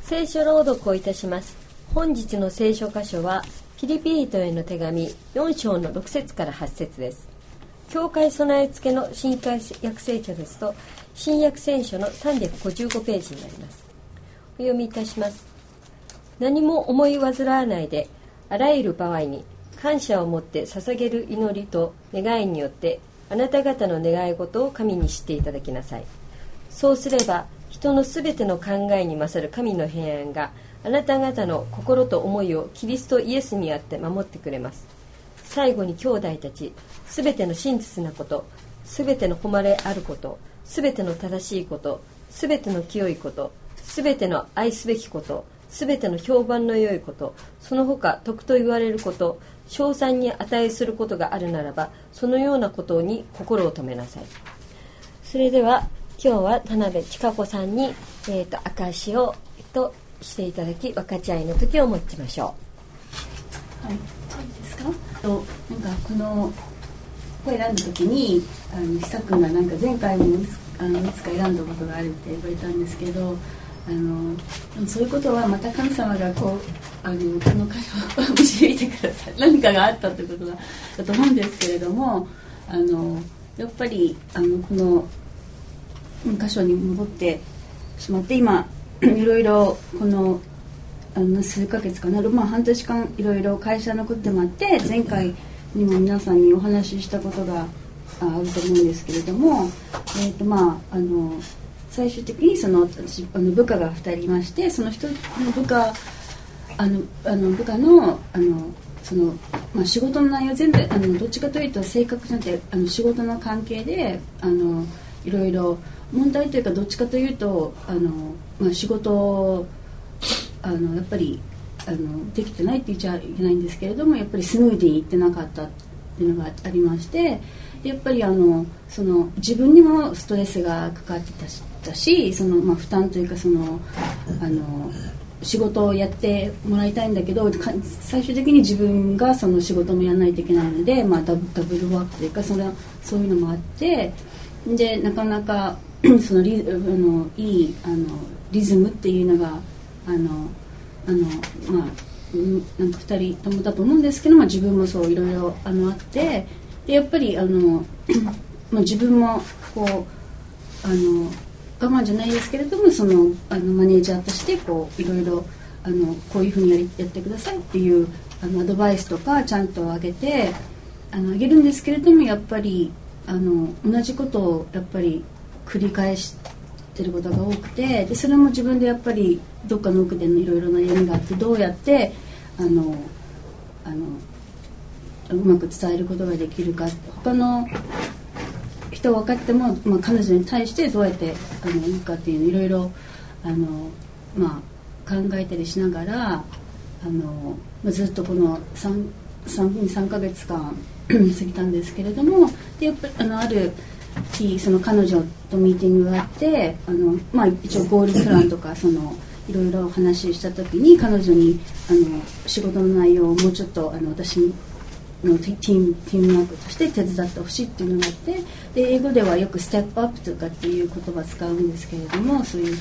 聖書朗読をいたします。本日の聖書箇所はフィリピ人への手紙4章の6節から8節です。教会備え付けの新海約聖書ですと新約聖書の355ページになります。お読みいたします。何も思い煩わないで、あらゆる場合に感謝を持って捧げる祈りと願いによってあなた方の願い事を神に知っていただきなさい。そうすれば人のすべての考えに勝る神の平安があなた方の心と思いをキリストイエスにあって守ってくれます。最後に兄弟たち、すべての真実なこと、すべての誉れあること、すべての正しいこと、すべての清いこと、すべての愛すべきこと、すべての評判の良いこと、その他徳と言われること、称賛に値することがあるならば、そのようなことに心を留めなさい。それでは今日は田辺千佳子さんに、証しを、していただき分かち合いの時を持ちましょう。はい、いいですか。なんかこの選んだ時に久くんがなんか前回もいつか選んだことがあるって言われたんですけど、そういうことはまた神様がこの箇所を導いてください。何かがあったってことだと思うんですけれども、やっぱりこの箇所に戻ってしまって、今いろいろこの数ヶ月かな、半年間いろいろ会社のこともあって、前回にも皆さんにお話ししたことがあると思うんですけれども、最終的に私部下が2人いまして、その一人の部下部下の仕事の内容全部どっちかというと性格じゃなくて仕事の関係でいろいろ問題というか、どっちかというと仕事やっぱりできてないって言っちゃいけないんですけれども、やっぱりスムーディーにいってなかったっていうのがありまして、やっぱり自分にもストレスがかかってたし、負担というか仕事をやってもらいたいんだけど、最終的に自分がその仕事もやらないといけないので、ダブルワークというかそういうのもあって、でなかなかいいリズムっていうのがなんか2人ともだと思うんですけど、自分もそういろいろあってで、やっぱり自分もこう我慢じゃないですけれども、マネージャーとしていろいろこういうふうにやってくださいっていうアドバイスとかちゃんとあげてあげるんですけれども、やっぱり同じことをやっぱり繰り返してることが多くて、でそれも自分でやっぱりどっかの奥でのいろいろな悩みがあって、どうやってうまく伝えることができるか、他の人分かっても、彼女に対してどうやっていくかっていうのいろいろ考えたりしながらずっとこの3ヶ月間過ぎたんですけれども、でやっぱりある日彼女とミーティングがあって、一応ゴールプランとかいろいろ話した時に、彼女に仕事の内容をもうちょっと私のチームワークとして手伝ってほしいっていうのがあって、で英語ではよくステップアップとかっていう言葉を使うんですけれども、そういう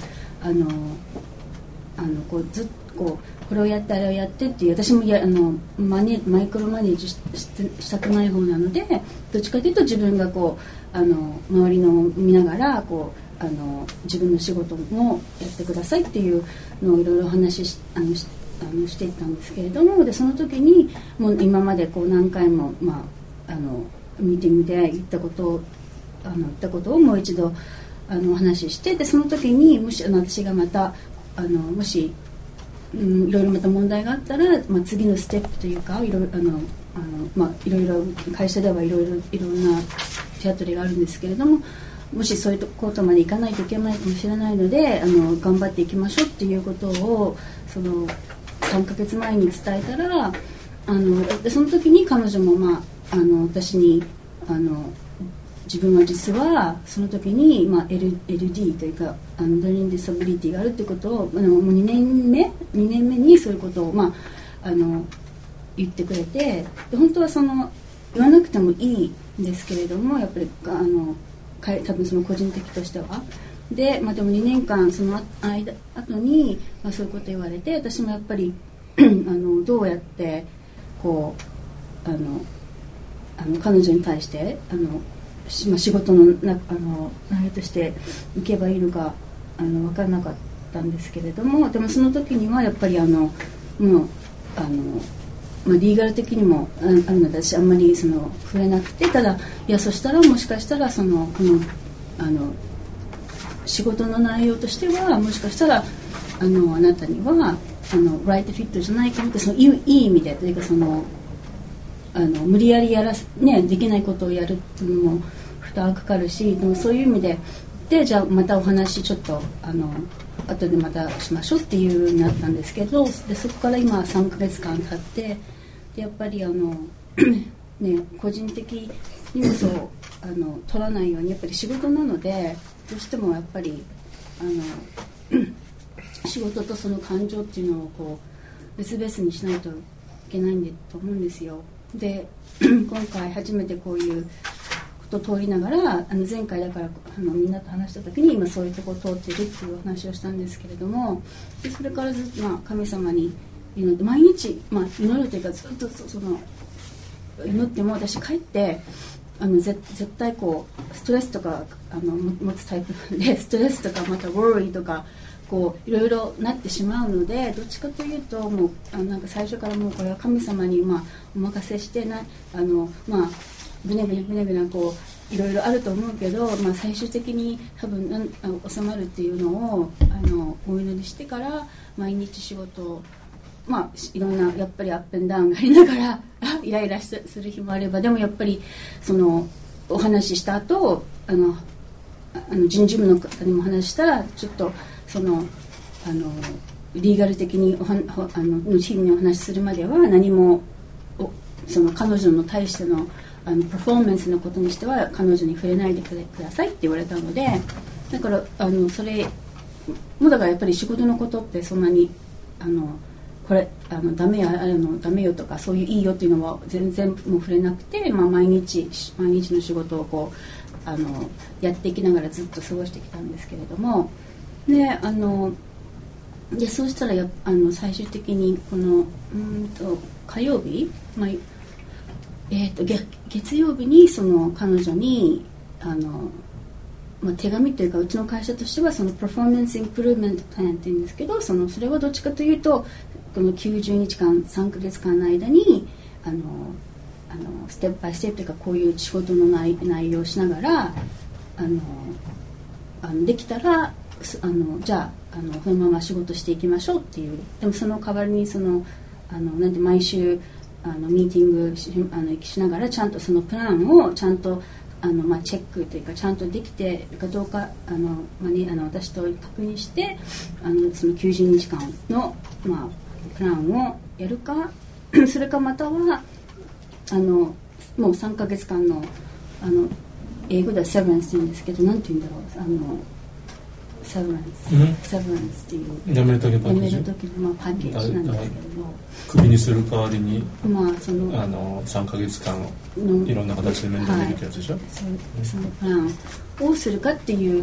ずっとこれをやってあれをやってっていう、私もマイクロマネージしたくない方なので、どっちかというと自分が周りのを見ながら自分の仕事もやってくださいっていうのをいろいろ話していったんですけれども、でその時にもう今まで何回も、ミーティングで言ったことをもう一度お話しして、でその時にもし私がまたもしいろいろまた問題があったら、次のステップというかいろいろ会社ではいろんな手当たりがあるんですけれども、もしそういうことまでいかないといけないかもしれないので頑張っていきましょうっていうことを3ヶ月前に伝えたらその時に彼女も、私に自分は実はその時に、LD というかLearning Disability があるということをもう2年目にそういうことを、言ってくれて、で本当は言わなくてもいいんですけれども、やっぱり多分個人的としてはで、でも2年間その後に、そういうこと言われて、私もやっぱりどうやってこう彼女に対して仕事の内容としていけばいいのか分からなかったんですけれども、でもその時にはやっぱりもうリーガル的にもあるので私あんまり触れなくて、ただいやそしたらもしかしたらこの仕事の内容としてはもしかしたらあなたにはライトフィットじゃないかもって、いい意味でというか無理やりできないことをやるっていうのも負担かかるし、でもそういう意味でじゃあまたお話ちょっと後でまたしましょうっていうようになったんですけど、でそこから今3ヶ月間経ってでやっぱり個人的荷物を取らないようにやっぱり仕事なのでどうしてもやっぱり仕事とその感情っていうのをこう別々にしないといけないと思うんですよ。で今回初めてこういうことを通りながら前回だからみんなと話した時に今そういうところを通っているっていう話をしたんですけれども、でそれからずっと神様に祈って毎日、祈るというかずっと祈っても私帰って絶対こうストレスとか持つタイプなんで、ストレスとかまたワーリーとかこういろいろなってしまうので、どっちかというともうなんか最初からもうこれは神様にお任せしてブネこういろいろあると思うけど、最終的に多分収まるっていうのをお祈りしてから毎日仕事をいろんなやっぱりアップンダウンがありながらイライラする日もあれば、でもやっぱりお話しした後人事部の方にも話したらちょっとリーガル的に日々にお話しするまでは何も彼女の対してのパフォーマンスのことにしては彼女に触れないでくださいって言われたので、だからそれもだからやっぱり仕事のことってそんなにこれダメよとかそういういいよっていうのは全然もう触れなくて、毎日の仕事をこうやっていきながらずっと過ごしてきたんですけれども、でそうしたら最終的にこの火曜日、月曜日に彼女に手紙というかうちの会社としてはパフォーマンスインプルーメントプランっていうんですけど、それはどっちかというとこの90日間3ヶ月間の間にステップバイステップというかこういう仕事の内容をしながらできたらじゃあこのまま仕事していきましょうっていう。でもその代わりになんて毎週ミーティングしながらちゃんとそのプランをちゃんとチェックというかちゃんとできてるかどうか私と確認してその90日間の、プランをやるかそれかまたはもう3ヶ月間の英語ではセブランスって言うんですけど、なんて言うんだろうセブランスっていう辞める時のパッケージなんですけど、 クビにする代わりに、 3 ヶ月間いろんな形で面倒見るってやつでしょ、 そのプランをするかっていう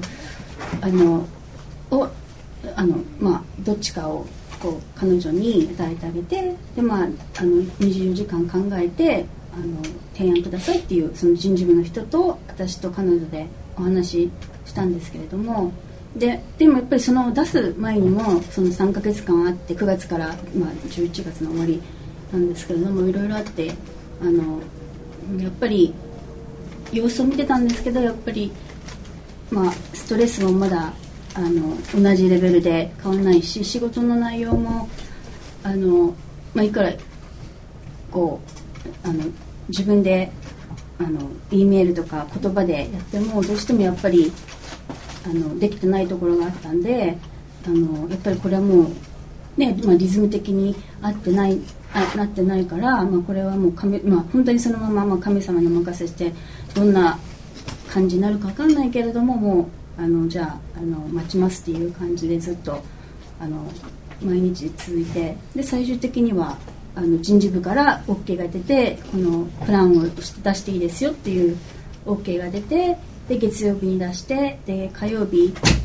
どっちかをこう彼女に与えてあげて、で24時間考えて提案くださいっていうその人事部の人と私と彼女でお話ししたんですけれども、でもやっぱり出す前にもその3ヶ月間あって9月から、11月の終わりなんですけれどもいろいろあってやっぱり様子を見てたんですけど、やっぱりストレスもまだ同じレベルで変わらないし、仕事の内容もいくらこう自分でEメールとか言葉でやってもどうしてもやっぱりできてないところがあったんで、やっぱりこれはもうね、リズム的になってないから、これはもう本当にそのまま神様にお任せしてどんな感じになるか分かんないけれども、もうじゃあ待ちますっていう感じでずっと毎日続いて、で最終的には人事部から OK が出て、このプランを出していいですよっていう OK が出て、で月曜日に出して、で火曜日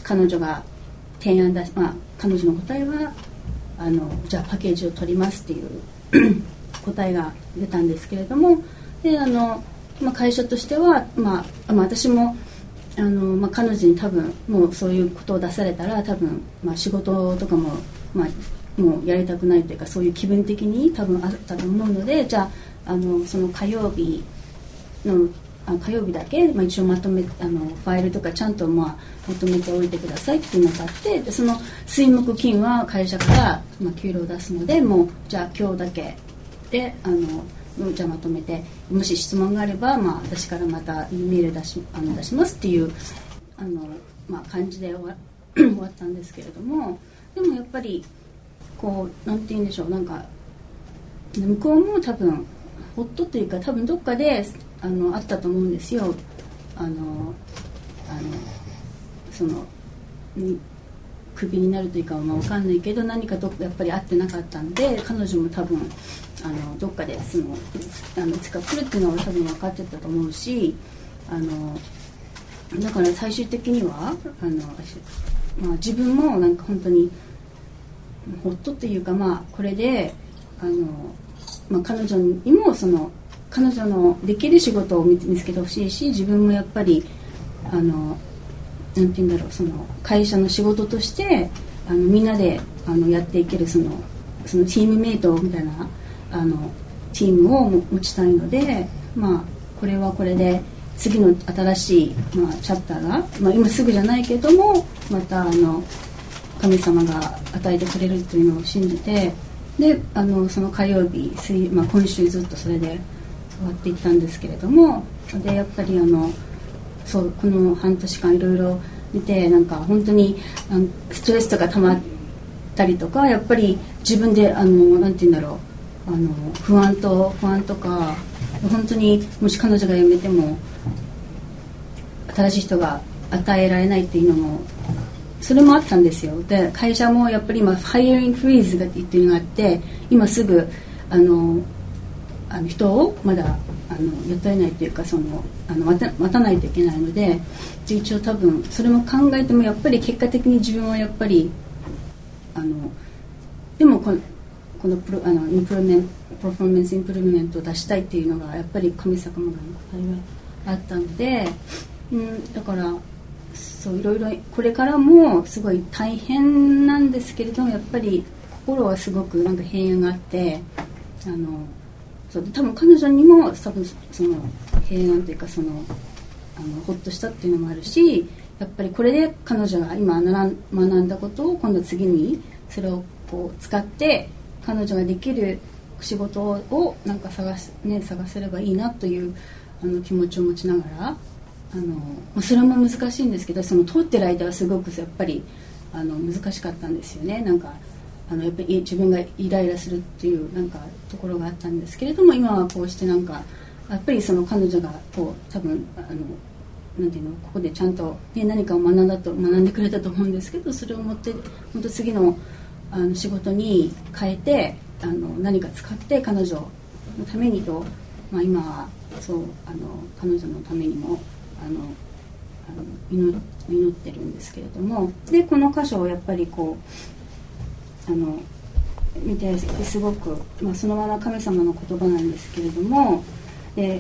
彼女が提案だし、彼女の答えはじゃあパッケージを取りますっていう答えが出たんですけれども、で会社としては、私も彼女に多分もうそういうことを出されたら多分、仕事とかも、もうやりたくないというか、そういう気分的に多分あったと思うので、じゃあその火曜日だけ、一応まとめファイルとかちゃんとまとめておいてくださいっていうのがあって、でその水木金は会社から、給料を出すので、もうじゃあ今日だけでじゃあまとめて、もし質問があれば、私からまたメール出しますっていう感じで終わったんですけれども、でもやっぱりこうなんて言うんでしょう、なんか向こうも多分ほっとというか、多分どっかであったと思うんですよ。そのクビになるというか分かんないけど、何かやっぱり会ってなかったんで、彼女も多分どっかでいつか来るっていうのは多分分かってたと思うし、だから最終的には自分もなんか本当にほっとっていうか、これで彼女にも彼女のできる仕事を見つけてほしいし、自分もやっぱりなんて言うんだろう、その会社の仕事としてみんなでやっていけるそのチームメイトみたいなチームを持ちたいので、これはこれで次の新しい、チャプターが、今すぐじゃないけどもまた神様が与えてくれるというのを信じて、でその火曜日今週ずっとそれで終わっていったんですけれども、でやっぱりそうこの半年間いろいろ見て、なんか本当にストレスとか溜まったりとか、やっぱり自分でなんて言うんだろう、不安とか、本当にもし彼女が辞めても新しい人が与えられないっていうのもそれもあったんですよ。で会社もやっぱり今ハイアリングフリーズがっていうのがあって、今すぐ人をまだ雇えないというか、待たないといけないので、一応多分それも考えてもやっぱり結果的に自分はやっぱりでもこのパフォーマンスインプルーメントを出したいっていうのがやっぱり神様の答えがあったので、だからそういろいろこれからもすごい大変なんですけれども、やっぱり心はすごくなんか平安があって、多分彼女にも多分その平安というかほっとしたっていうのもあるし、やっぱりこれで彼女が今学んだことを今度次にそれをこう使って彼女ができる仕事をなんか探せればいいなという気持ちを持ちながら、それも難しいんですけど、その通ってる間はすごくやっぱり難しかったんですよね。なんかやっぱり自分がイライラするっていうなんかところがあったんですけれども、今はこうしてなんかやっぱりその彼女がこう多分なんていうの、ここでちゃんと、何かを学んでくれたと思うんですけど、それを持って本当次の仕事に変えて何か使って彼女のためにと、今はそう彼女のためにも祈ってるんですけれども、でこの箇所をやっぱりこう見てすごく、そのまま神様の言葉なんですけれども、で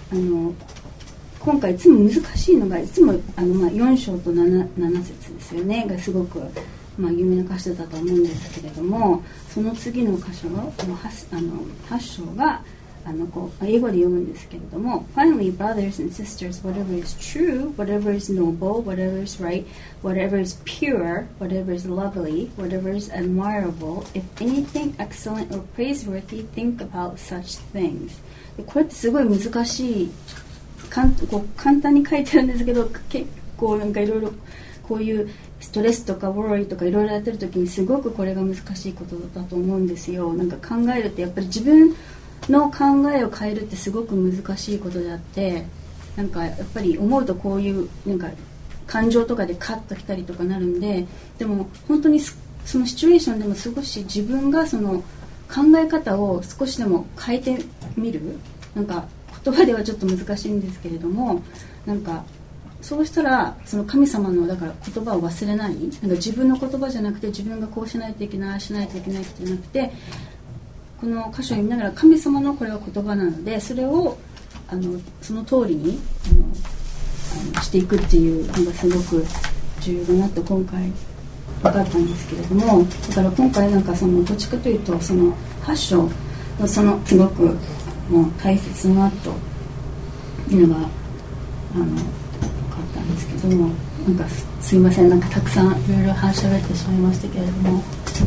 今回いつも難しいのが、いつも4章と 7節ですよねがすごく、有名な箇所だと思うんですけれども、その次の箇所の 8章がこう英語で読むんですけれども、 Finally, brothers and sisters, whatever is true, whatever is noble, whatever is right, whatever is pure, whatever is lovely, whatever is admirable, if anything excellent or praiseworthy, think about such things. これってすごい難しい、簡単に書いてあるんですけど、結構なんかいろいろこういうストレスとかウォーリーとかいろいろやってる時にすごくこれが難しいことだと思うんですよ。なんか考えるってやっぱり自分の考えを変えるってすごく難しいことであって、なんかやっぱり思うとこういうなんか感情とかでカッときたりとかなるんで、でも本当にそのシチュエーションでも少し自分がその考え方を少しでも変えてみる、なんか言葉ではちょっと難しいんですけれども、なんかそうしたらその神様のだから言葉を忘れない、なんか自分の言葉じゃなくて自分がこうしないといけないしないといけないってじゃなくて、この箇所を見ながら神様のこれは言葉なので、それをその通りにしていくっていうのがすごく重要だなと今回分かったんですけれども、だから今回なんかそのどっちかというとその8章のそのすごくもう大切だなというのが分かったんですけども、なんかすいません、なんかたくさんいろいろ喋ってしまいましたけれども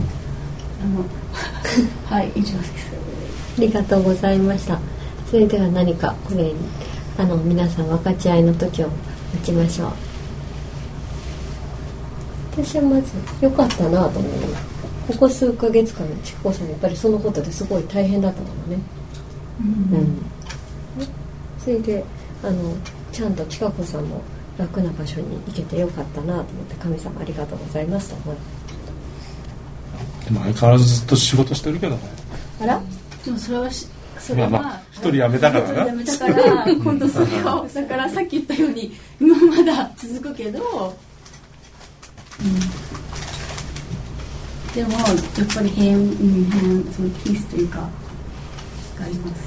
はい、以上です。 ありがとうございました。それでは何かこれ皆さん分かち合いの時を待ちましょう。私はまず良かったなと思う。ここ数ヶ月間ちくこさんやっぱりそのことですごい大変だったものね、それでちゃんとちかこさんも楽な場所に行けてよかったなと思って、神様ありがとうございますと思って。 でも相変わらずずっと仕事してるけどね。 あら、でもそれは一人辞めたからな。 辞めたから今度それをだからさっき言ったように今まだ続くけど、でもやっぱり平安そのピースというかがあります。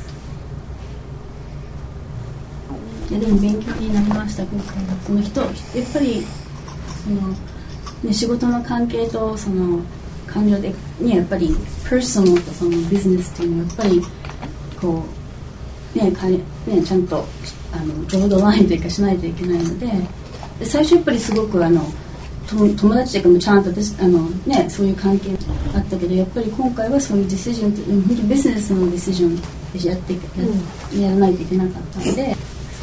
でも勉強になりました。今回はその人やっぱりその、ね、仕事の関係とその感情で、ね、やっぱりパーソナルとそのビジネスっていうのはやっぱりこう、ちゃんとちょうどラインというかしないといけないので、最初やっぱりすごく友達というかちゃんとそういう関係あったけど、やっぱり今回はそういうディシジョン本当にビジネスのディシジョンでやらないといけなかったので、それから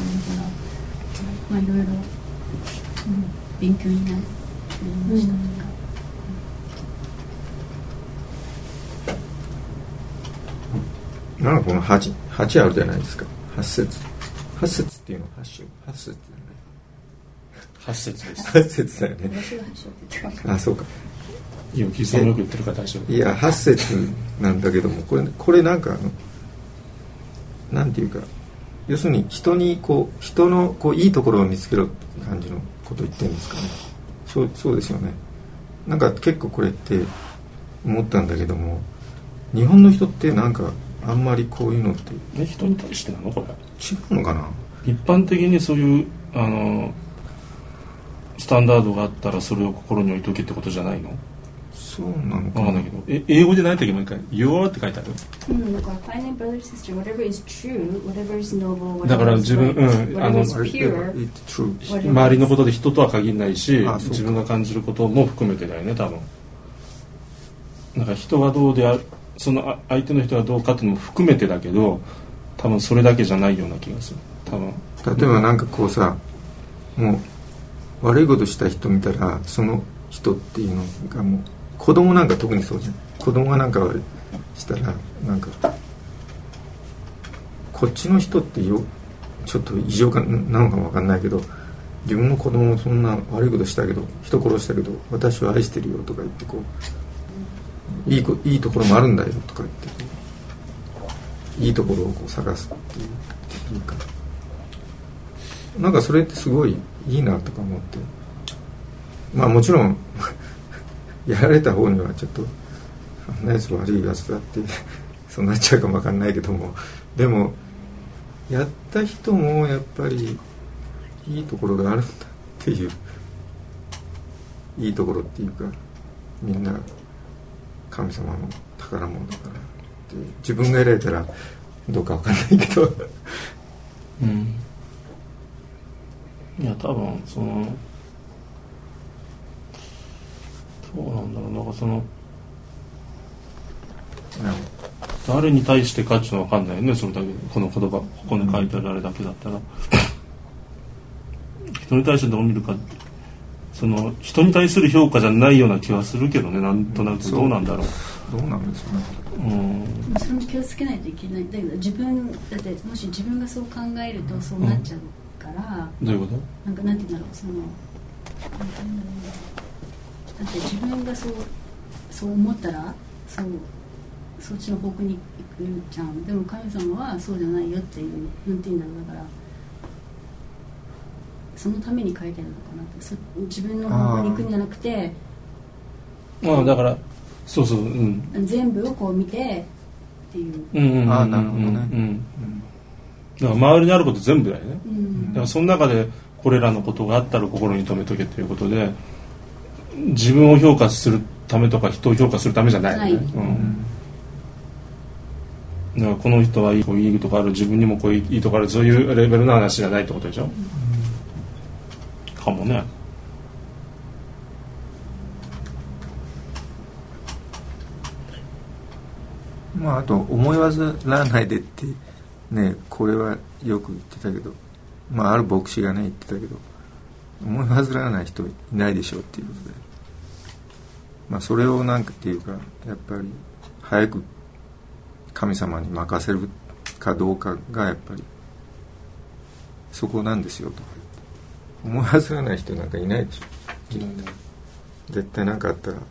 いろいろ、勉強になりました。 なんかこの 8あるじゃないですか。8節っていうの8節じゃない。 8節です。 8節だよね。あ、そうか。 いや、キリストもよく言ってるから大丈夫。 いや、8節なんだけども、これなんかなんていうか、要するに人のいいところを見つけろって感じのことを言ってるんですかね。そうですよね。なんか結構これって思ったんだけども、日本の人ってなんかあんまりこういうのって人に対してなのこれ違うのかな。 一般的にそういうスタンダードがあったらそれを心に置いとけってことじゃないの？ そうなのかな。 分かんないけど、英語で何て言うか Your って書いてある。 だから Finding brother sister whatever is true whatever is noble だから自分 whatever is pure 周りのことで人とは限らないし、自分が感じることも含めてだよね多分。なんか人がどうである、その相手の人がどうかっていうのも含めてだけど、多分それだけじゃないような気がする。多分例えばなんかこうさ、もう悪いことした人見たらその人っていうのがもう子供なんか特にそうじゃん。子供がなんか悪いしたらなんかこっちの人ってちょっと異常なのかもわかんないけど、自分の子供もそんな悪いことしたけど人殺したけど私は愛してるよとか言ってこういいところもあるんだよとか言っていいところをこう探すっていうか、なんかそれってすごいいいなとか思って、まあもちろんやられた方にはちょっとあんなやつ悪いやつだってそうなっちゃうかもわかんないけども、でもやった人もやっぱりいいところがあるんだっていう、いいところっていうか、みんな神様の宝物だからって、自分が得られたらどうかわかんないけどいや多分そのどうなんだろう、なんかその誰に対してかっていうのは分かんないよね。それだけこの言葉ここに書いてあるあれだけだったら、人に対してどう見るか、その人に対する評価じゃないような気はするけどね。なんとなくどうなんだろう。 どうなんですかね。 それも気をつけないといけない。だけど自分だってもし自分がそう考えるとそうなっちゃうから、 どういうこと？ なんて言うんだろう、だって自分がそう思ったらそっちの方向に行くじゃん。でも神様はそうじゃないよっていう、なんて言うんだろう、だからそのために書いてるのかなって、自分の方向に行くんじゃなくて、 だからそうそう、 全部をこう見てっていう。 なるほどね。 だから周りにあること全部だよね。だからその中でこれらのことがあったら心に留めとけということで、自分を評価するためとか人を評価するためじゃないよね。だからこの人はいいとこある、自分にもこういいとこある、そういうレベルの話じゃないってことでしょ。かもね。 あと思い煩わないでってね、これはよく言ってたけど、ある牧師がね言ってたけど、思い煩わない人いないでしょうっていうことで、それをなんかっていうか、やっぱり早く神様に任せるかどうかがやっぱりそこなんですよとか言って、思い煩わない人なんかいないでしょ。絶対何かあったら。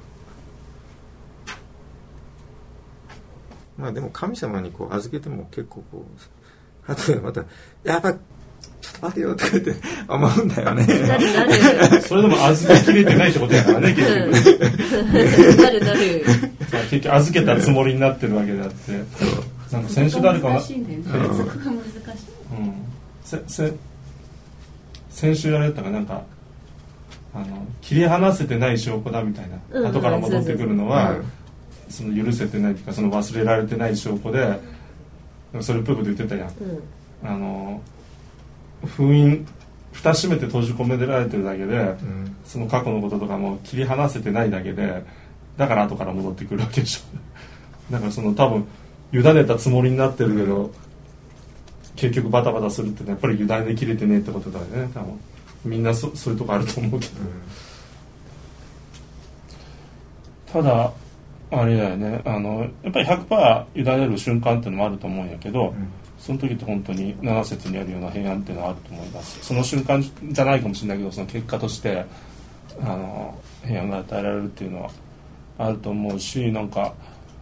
でも神様にこう預けても結構こう、あとでまたやっぱちょっと待てよとか言って思うんだよね。 それでも預けきれてないってことやからね、結局。 なる結局預けたつもりになってるわけであって、なんか先週誰か難しいんだよね。難しい。 先週やられたかなんか切り離せてない証拠だみたいな、後から戻ってくるのは。その許せてないというか、その忘れられてない証拠で、それっぽいこと言ってたやん。封印蓋閉めて閉じ込められてるだけで、その過去のこととかも切り離せてないだけで、だから後から戻ってくるわけでしょ。だからその多分委ねたつもりになってるけど、結局バタバタするってやっぱり委ねきれてねえってことだよね。多分みんなそういうとこあると思うけど、ただあれだよね、やっぱり 100% 委ねる瞬間っていうのもあると思うんやけど、その時って本当に7節にあるような平安っていうのはあると思います。その瞬間じゃないかもしれないけど、その結果として平安が与えられるっていうのはあると思うし、なんか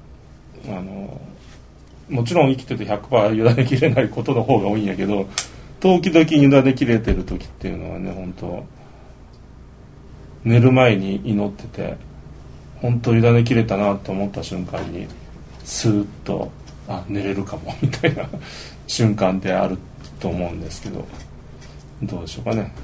もちろん生きてて 100% 委ねきれないことの方が多いんやけど、時々委ねきれてる時っていうのはね、本当寝る前に祈ってて、本当委ねきれたなと思った瞬間にスーッと寝れるかもみたいな瞬間ってあると思うんですけど、どうでしょうかね。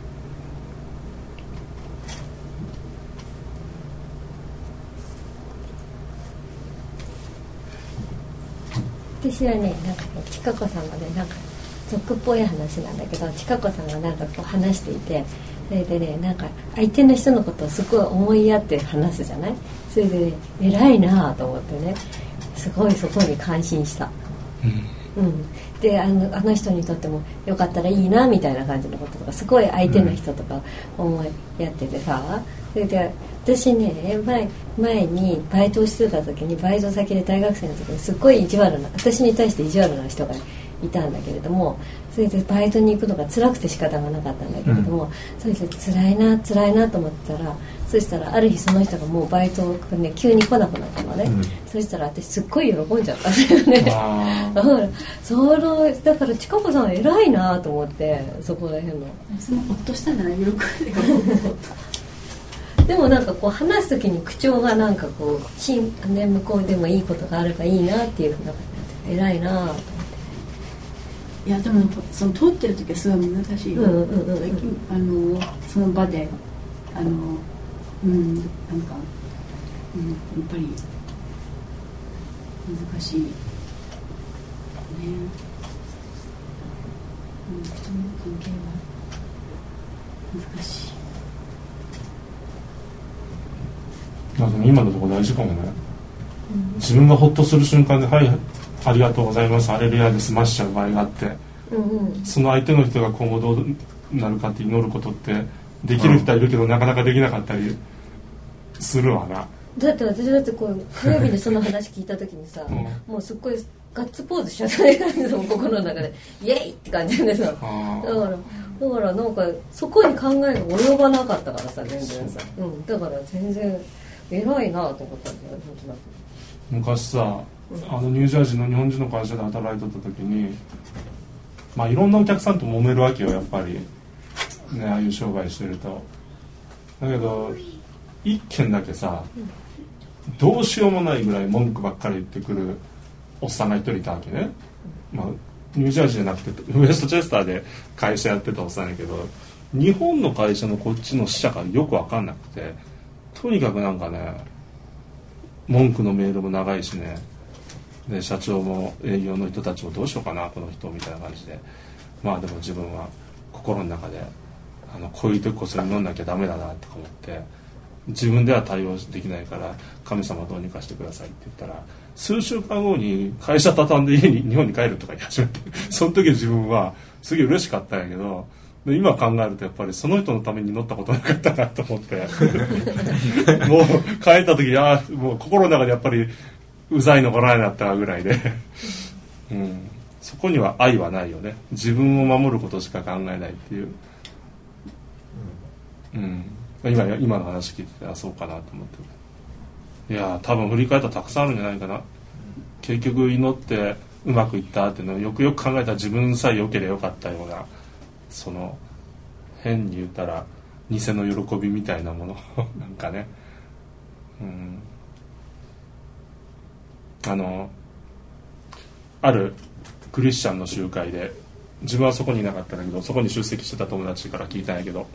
私はね、なんかね、ちかこさんがね、なんか俗っぽい話なんだけど、ちかこさんがなんかこう話していて、それでね、なんか相手の人のことをすごい思いやって話すじゃない。それでね、偉いなと思ってね、すごいそこに感心した。であの人にとってもよかったらいいなみたいな感じのこととか、すごい相手の人とか思いやっててさ、それで私ね、前にバイトをしてた時に、バイト先で大学生の時にすっごい私に対して意地悪な人がいたんだけれども、それでバイトに行くのが辛くて仕方がなかったんだけれども、それで辛いなと思ってたら、そしたらある日その人がもうバイトね、急に来なくなったのね、そしたら私すっごい喜んじゃったんだよね。だからちかこさん偉いなと思って、そこら辺のそのほっとしたんじゃない、喜んででもなんかこう話す時に口調がなんかこう向こうでもいいことがあればいいなっていうふうな、偉いなと思って。 いやでもその通ってる時はすごい難しいよ、その場でなんか、やっぱり難しいね、人の関係は難しい。 でも今のところ大事かもね、自分がホッとする瞬間で、はいありがとうございます、アレルヤで済ましちゃう場合があって、その相手の人が今後どうなるかって祈ることってできる人はいるけど、なかなかできなかったりするわな。 だって私だってこう火曜日でその話聞いた時にさ、もうすっごいガッツポーズしちゃったね、心の中でイエイって感じでさ、だからなんかそこに考えが及ばなかったからさ、全然さ、だから全然偉いなと思ったんだよ、本当だ。 昔さ、ニュージャージーの日本人の会社で働いてた時に、いろんなお客さんと揉めるわけよ、やっぱり。 ね、ああいう商売してると。だけど一軒だけさ、どうしようもないぐらい文句ばっかり言ってくるおっさんが一人いたわけね、まあ、ニュージャージーじゃなくてウエストチェスターで会社やってたおっさんやけど、日本の会社のこっちの支社がよく分かんなくて、とにかくなんかね、文句のメールも長いしね、で社長も営業の人たちもどうしようかなこの人みたいな感じで、まあでも自分は心の中でこういう時こそ飲んなきゃダメだなとか思って、自分では対応できないから神様どうにかしてくださいって言ったら、数週間後に会社畳んで日本に帰るとか言い始めて、その時自分はすげえ嬉しかったんやけど、今考えるとやっぱりその人のために祈ったことなかったなと思ってもう帰った時にもう心の中でやっぱりうざいのこないなったぐらいで、うん、そこには愛はないよね。自分を守ることしか考えないっていう、うん、今の話聞いててそうかなと思って、いや多分振り返ったらたくさんあるんじゃないかな。結局祈ってうまくいったっていうのをよくよく考えたら、自分さえ良ければよかったような、その変に言ったら偽の喜びみたいなものなんかね、あるクリスチャンの集会で、自分はそこにいなかったんだけど、そこに出席してた友達から聞いたんやけど、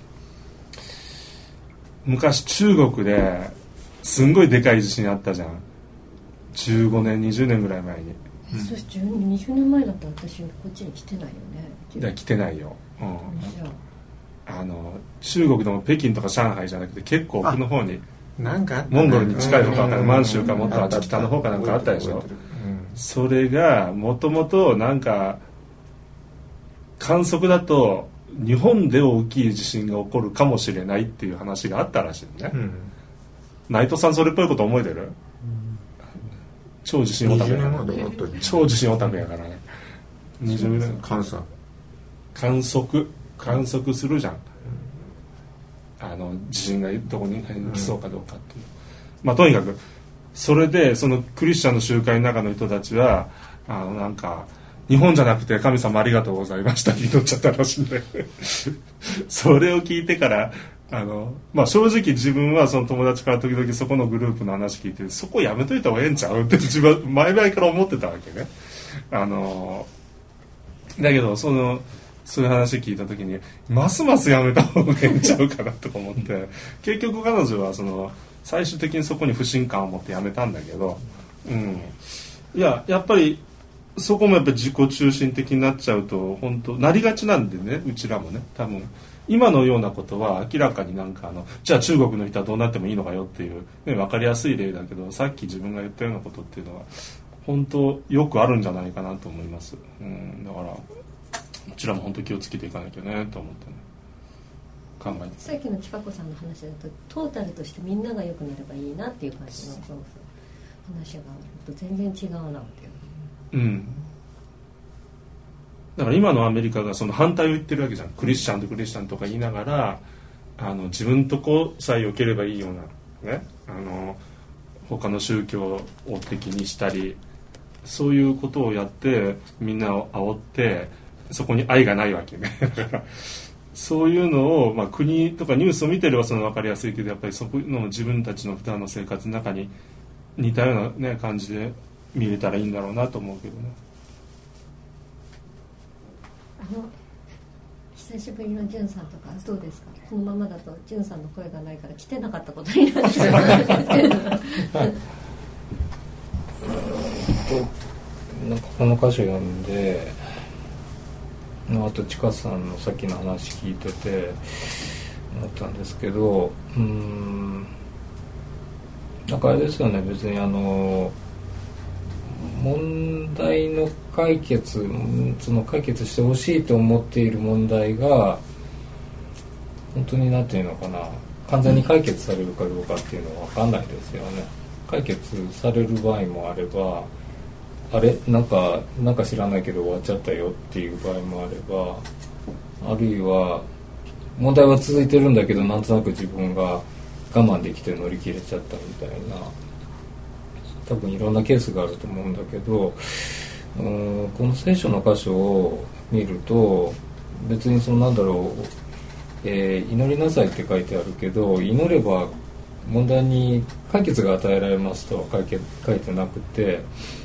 昔中国ですんごいでかい地震あったじゃん。15年20年ぐらい前に。 そして20年前だったら私こっちに来てないよね。 来てないよ、中国でも北京とか上海じゃなくて結構奥の方に、 なんかモンゴルに近い方か満州かもっと北の方かなんかあったでしょ。それがもともとなんか観測だと日本で大きい地震が起こるかもしれないっていう話があったらしいね、内藤さんそれっぽいこと覚えてる？超地震オタクやからね。超地震オタクやからね。20年観測するじゃん、地震がどこに来そうかどうかっていう、まあとにかくそれでそのクリスチャンの集会の中の人たちはなんか日本じゃなくて神様ありがとうございましたって祈っちゃったらしいんでそれを聞いてからまあ、正直自分はその友達から時々そこのグループの話聞いて、そこやめといた方がええんちゃうって自分は前々から思ってたわけね。だけどそういう話聞いた時にますますやめた方がええんちゃうかなとか思って結局彼女は最終的にそこに不信感を持ってやめたんだけど、いややっぱりそこもやっぱり自己中心的になっちゃうと本当なりがちなんでね、うちらもね多分。今のようなことは明らかになんかじゃあ中国の人はどうなってもいいのかよっていう、ね、分かりやすい例だけど、さっき自分が言ったようなことっていうのは本当よくあるんじゃないかなと思います、だからこちらも本当気をつけていかなきゃねと思ってね、考えて。 さっきの千佳子さんの話だとトータルとしてみんなが良くなればいいなっていう感じの話があると全然違うなっていう。 だから今のアメリカがその反対を言ってるわけじゃん。クリスチャンとクリスチャンとか言いながら自分とこさえ良ければいいようなね、他の宗教を敵にしたりそういうことをやってみんなを煽ってそこに愛がないわけねそういうのを、まあ、国とかニュースを見てれば分かりやすいけど、やっぱりそこの自分たちの普段の生活の中に似たような、ね、感じで見れたらいいんだろうなと思うけどね。 久しぶりのジュンさんとかどうですか？このままだとジュンさんの声がないから来てなかったことになるんですけどなんかこの歌詞読んで、あとちかさんのさっきの話聞いてて思ったんですけど、なんかあれですよね、別に問題の解決してほしいと思っている問題が本当になんていうのかな、完全に解決されるかどうかっていうのは分かんないですよね。解決される場合もあれば、なんか知らないけど終わっちゃったよっていう場合もあれば、あるいは問題は続いてるんだけどなんとなく自分が我慢できて乗り切れちゃったみたいな、多分いろんなケースがあると思うんだけど、この聖書の箇所を見ると別になんだろ祈りなさいって書いてあるけど、祈れば問題に解決が与えられますとは書いてなくて、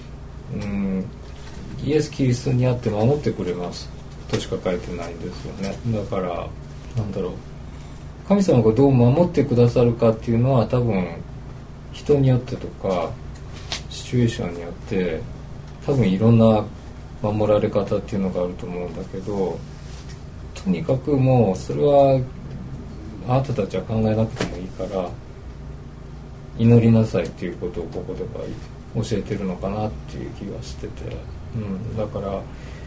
イエス・キリストにあって守ってくれますとしか書いてないんですよね。だからなんだろう、神様がどう守ってくださるかっていうのは多分人によってとかシチュエーションによって多分いろんな守られ方っていうのがあると思うんだけど、とにかくもうそれはあなたたちは考えなくてもいいから祈りなさいっていうことをここでは教えてるのかなっていう気がしてて、だから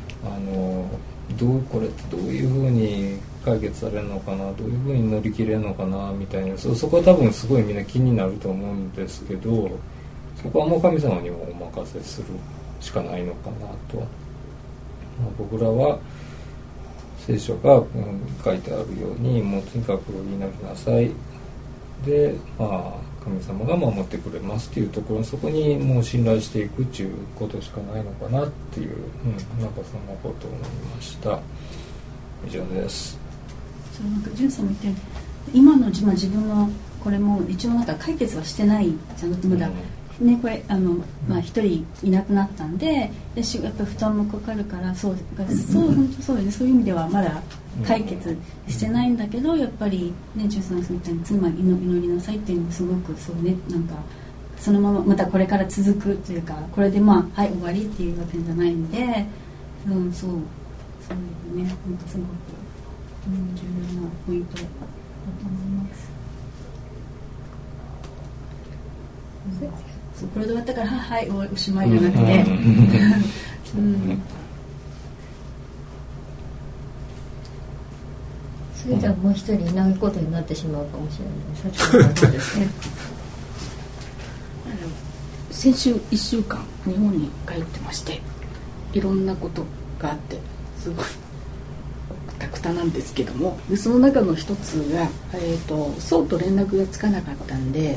これってどういうふうに解決されるのかな、どういうふうに乗り切れるのかなみたいな、そこは多分すごいみんな気になると思うんですけど、そこはもう神様にもお任せするしかないのかなと。僕らは聖書が書いてあるようにもうとにかく祈りなさいで、神様が守ってくれますっていうところ、そこにもう信頼していくっていうことしかないのかなっていう、なんかそんなことを思いました。以上です。 そう、なんかジュンさんも言ったように今の自分のこれも一応なんか解決はしてないじゃなくて、まだ、これ一人いなくなったんで、やっぱり負担もかかるから、本当そうですね、そういう意味ではまだ解決してないんだけど、やっぱりね、ジュンさんが言ったようにつまり祈りなさいっていうのはすごくそうね、なんかそのまままたこれから続くというか、これではい終わりっていうわけじゃないんで、そういうね、なんかすごく、重要なポイントだと思います。これで終わったからはいおしまいじゃなくて、 それじゃもう一人いないことになってしまうかもしれない。そうですね。 先週1週間日本に帰ってまして、いろんなことがあってすごいたくたなんですけども、でその中の一つが、そうと連絡がつかなかったんで、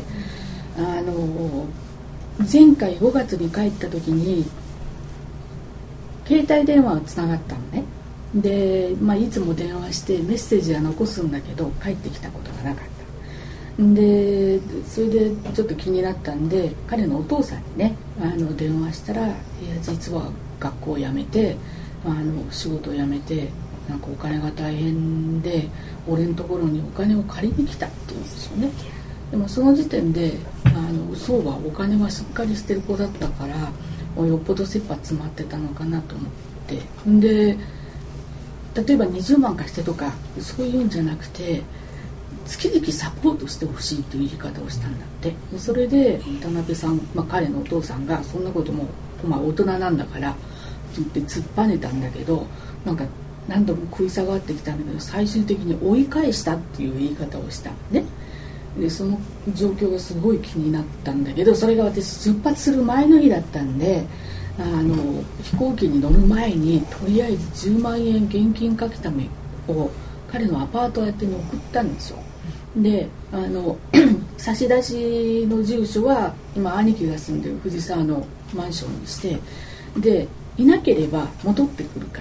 前回5月に帰った時に携帯電話がつながったのね。で、いつも電話してメッセージは残すんだけど帰ってきたことがなかった。でそれでちょっと気になったんで、彼のお父さんにね電話したら、いや実は学校を辞めて仕事を辞めてなんかお金が大変で俺のところにお金を借りに来たって言うんですよね。でもその時点でそうはお金はしっかりしてる子だったからよっぽど切羽詰まってたのかなと思って、で例えば20万貸してとかそういうんじゃなくて月々サポートしてほしいという言い方をしたんだって。それで田辺さん、彼のお父さんがそんなことも、大人なんだからって言って突っぱねたんだけど、なんか何度も食い下がってきたんだけど最終的に追い返したっていう言い方をしたね。でその状況がすごい気になったんだけど、それが私出発する前の日だったんで飛行機に乗る前にとりあえず10万円現金書き留めを彼のアパート宛てに送ったんですよ。で差出の住所は今兄貴が住んでる藤沢のマンションにして、でいなければ戻ってくるから、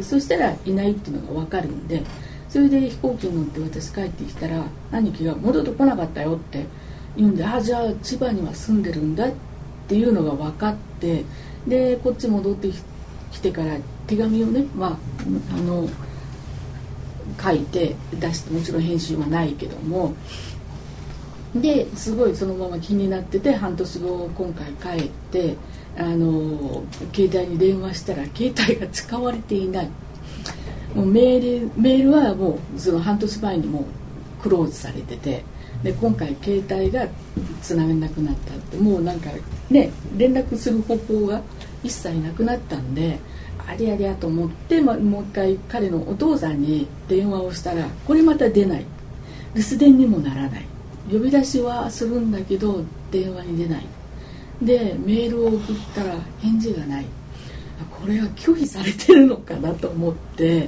そしたらいないっていうのが分かるんで、それで飛行機に乗って私帰ってきたら兄貴が戻ってこなかったよって言うんで、じゃあ千葉には住んでるんだっていうのが分かって、でこっち戻ってきてから手紙をね、書いて出して、もちろん返信はないけども、ですごいそのまま気になってて、半年後今回帰って携帯に電話したら携帯が使われていない。もうメールはもうその半年前にもうクローズされてて、で今回携帯がつながらなくなったって、もうなんかね連絡する方法が一切なくなったんで、ありゃりゃと思って、もう一回彼のお父さんに電話をしたら、これまた出ない、留守電にもならない、呼び出しはするんだけど電話に出ない、でメールを送ったら返事がない、これは拒否されてるのかなと思って、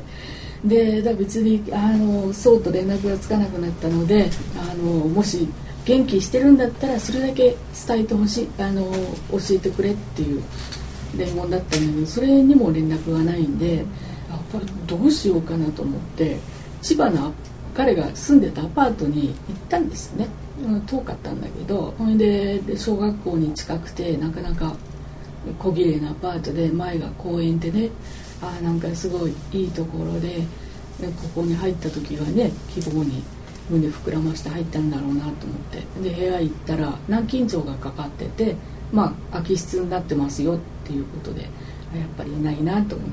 で別にそうと連絡がつかなくなったので、もし元気してるんだったらそれだけ伝えてほしい、教えてくれっていう伝言だったんだけど、それにも連絡がないんで、やっぱりどうしようかなと思って、千葉の彼が住んでたアパートに行ったんですよね。遠かったんだけど、それで小学校に近くてなかなか小綺麗なアパートで、前が公園でね、なんかすごいいいところで、ここに入った時はね、希望に胸膨らまして入ったんだろうなと思って、で部屋行ったら南京錠がかかってて、空き室になってますよっていうことで、やっぱりいないなと思って、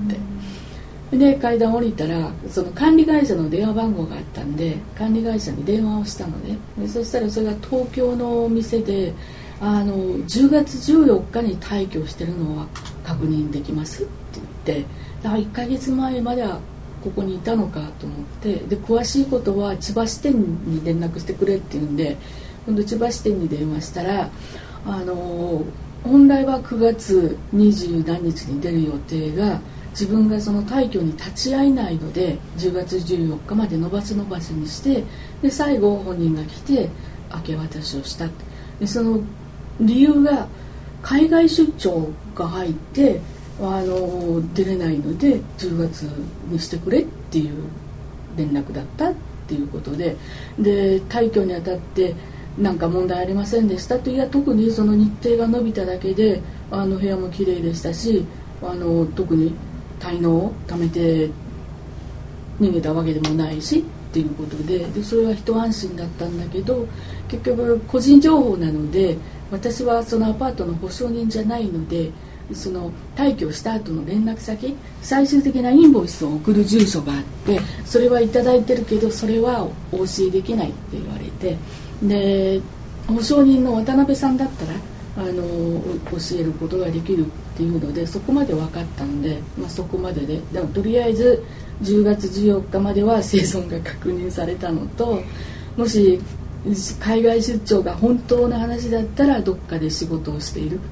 で階段降りたらその管理会社の電話番号があったんで、管理会社に電話をしたのね。でそしたらそれが東京のお店で、10月14日に退去してるのは確認できますって言って、だから1ヶ月前まではここにいたのかと思って、で詳しいことは千葉支店に連絡してくれって言うんで、今度千葉支店に電話したら、本来は9月20何日に出る予定が、自分がその退去に立ち会えないので10月14日まで延ばしにして、で最後本人が来て明け渡しをした。でその理由が海外出張が入って出れないので10月にしてくれっていう連絡だったっていうことで、で退去にあたって何か問題ありませんでしたと。いや特にその日程が伸びただけで部屋も綺麗でしたし、特に滞納を貯めて逃げたわけでもないしっていうことで、それは一安心だったんだけど、結局個人情報なので、私はそのアパートの保証人じゃないので、その退去した後の連絡先、最終的なインボイスを送る住所があって、それはいただいてるけどそれはお教えできないって言われて、で保証人の渡辺さんだったら教えることができるっていうので、そこまで分かったんで、そこまでで、でもとりあえず10月14日までは生存が確認されたのと、もし海外出張が本当の話だったらどっかで仕事をしている、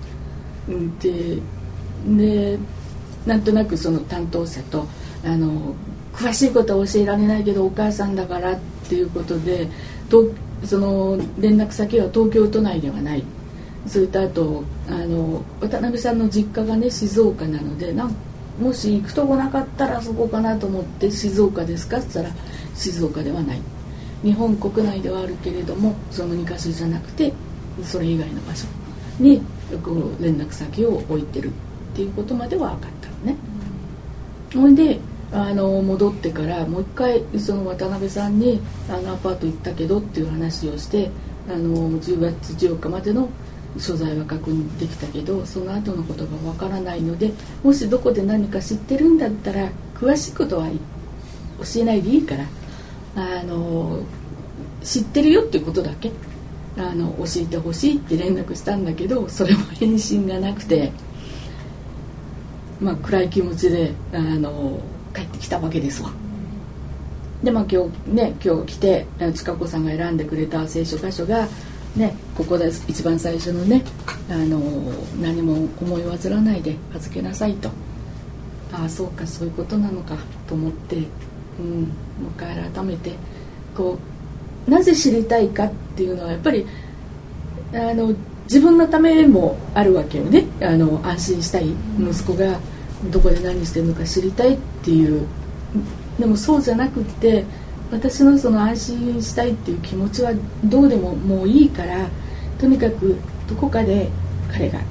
でなんとなくその担当者と詳しいことは教えられないけどお母さんだからっていうことで、その連絡先は東京都内ではない。それとあと渡辺さんの実家がね静岡なので、もし行くとこなかったらそこかなと思って、静岡ですかって言ったら静岡ではない、日本国内ではあるけれどもその2カ所じゃなくてそれ以外の場所にこう連絡先を置いてるっていうことまでは分かったのね。それで戻ってからもう一回その渡辺さんにアパート行ったけどっていう話をして、10月14日までの所在は確認できたけどその後のことがわからないので、もしどこで何か知ってるんだったら詳しいことは教えないでいいから、知ってるよっていうことだけ教えてほしいって連絡したんだけど、それも返信がなくて、暗い気持ちで帰ってきたわけですわ。で今日来て千佳子さんが選んでくれた聖書箇所がここで一番最初のね、何も思い煩わないで預けなさいと。そうか、そういうことなのかと思って、もう一回改めてなぜ知りたいかっていうのはやっぱり自分のためもあるわけよね。安心したい、息子がどこで何してるのか知りたいっていう。でもそうじゃなくって、私のその安心したいっていう気持ちはどうでももういいから、とにかくどこかで彼が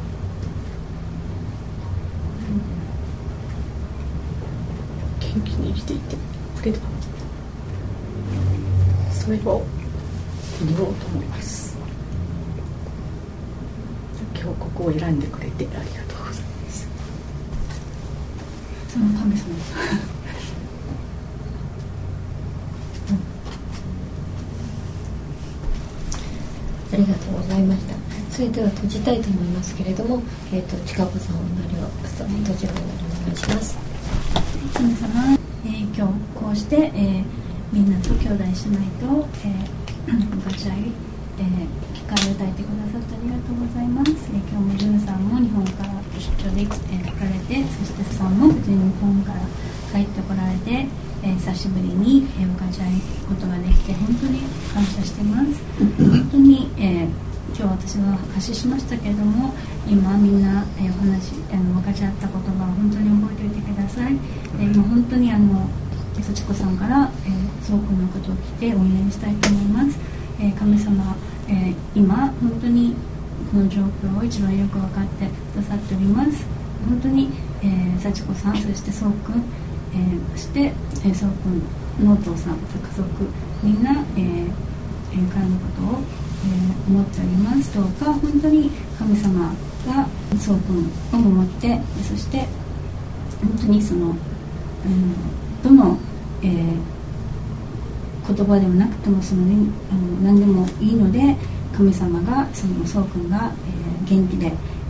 元気に生きていてくれれば、それを祈ろうと思います。今日ここを選んでくれてありがとうございます。 その神様ありがとうございました。それでは閉じたいと思いますけれども、千佳子さんおなりを閉じるおなりお願いします。 神様、今日こうして、みんなと兄弟姉妹と、分かち合い、聞かれ歌えてくださってありがとうございます。今日もジュンさんも日本から出張で来られて、そしてさんも日本から帰ってこられて、久しぶりに分かち合うことができて本当に感謝してます。本当に、今日私は発ししましたけれども、今みんな、分かち合った言葉を本当に覚えておいてください。今本当に千佳子さんから、 そう君のことを聞いてお祈りしたいと思います。神様、今本当にこの状況を一番よく分かってくださっております。本当に、幸子さん、そしてそう君、そしてそう君のお父さん、家族みんな、彼のことを、思っております。どうか本当に神様がそう君を守って、そして本当にその、どの、言葉でもなくてもその、何でもいいので、神様がそのそう君が、元気で、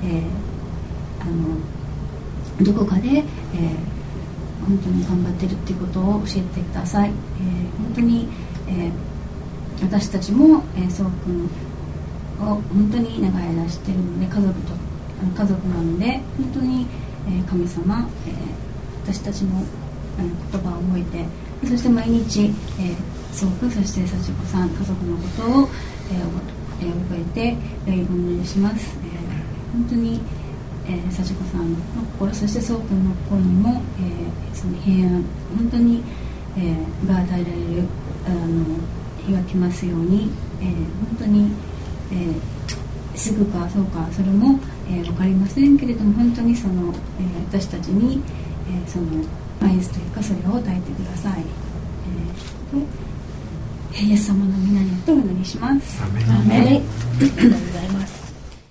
どこかで、本当に頑張ってるっていうことを教えてください。本当に、私たちも、そう君を本当に長い間知ってるので、家族なので本当に、神様、私たちの言葉を覚えて、そして毎日、そう君、そして幸子さん、家族のことを、覚えて、お祈りします。本当に、幸子さんの心、そしてそう君の心にも、その平安、本当に、が与えられる日が来ますように、本当に、すぐかそうかそれも、分かりませんけれども、本当にその、私たちに、その合図というかそれを与えてください。イエス様の皆によってお祈りします。 アーメン。ありがとうございます。